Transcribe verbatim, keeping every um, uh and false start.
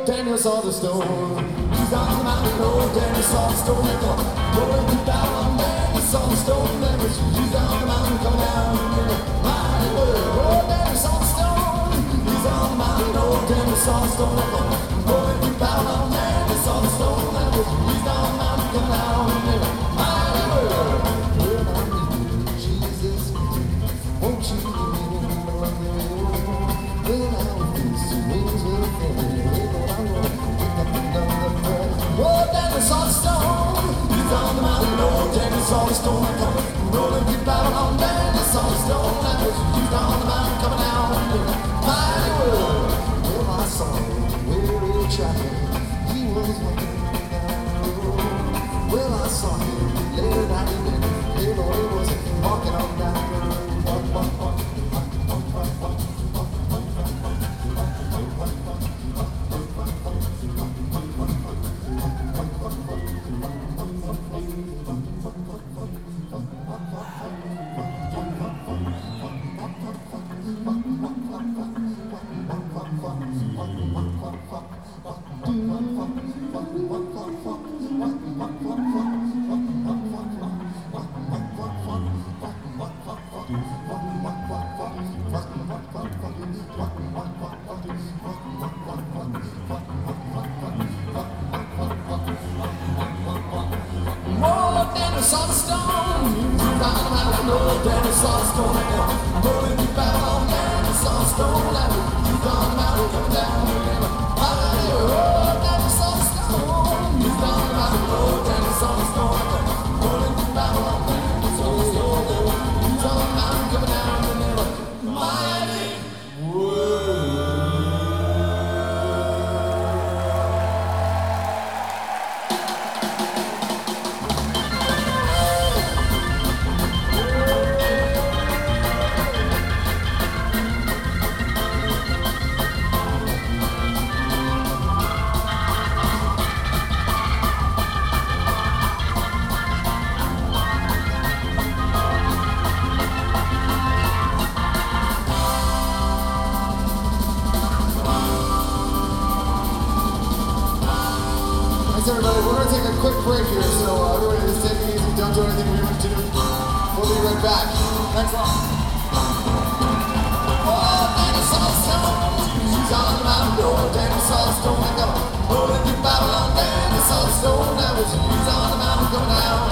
Daniel saw the stone. He's on the mountain, oh, Daniel saw the stone. Rolling deep down on Daniel saw the stone. There was Jesus on the mountain coming down. Mighty word, oh, Daniel saw the stone. He's on the mountain, oh, Daniel saw the stone. Rolling deep down on Daniel saw the stone. There was Jesus on the mountain coming down. Mighty word, oh, Jesus, won't you give me the love you when I was wings will oh, Daniel saw the stone. He's on the mountain. Oh, Daniel saw the stone. Rolling deep down on Daniel saw the stone. He's on the mountain coming down. Mighty world. Well, I saw him weary traveling. He was walking down the road. Well, I saw him later that evening. Hey, Lord, he was walking on down the road. Walk, walk, walk. Daniel saw the stone. He's on the mountain. Oh, Daniel saw the stone. Rolling deep down on Daniel saw the stone. He's on the mountain coming down. Oh, Daniel saw the stone. He's on the mountain. Oh, Daniel saw the stone. Rolling deep down on Daniel saw the stone. He's on the mountain coming down. Mighty word. Thanks everybody, we're going to take a quick break here, so uh, everybody just take it easy, don't do anything we want to do. We'll be right back. Thanks a lot. Oh, Daniel saw the stone. He's on the mountain. Oh, Daniel saw the stone. I got a holy deep battle on Daniel saw the stone. That was he's on the mountain coming down.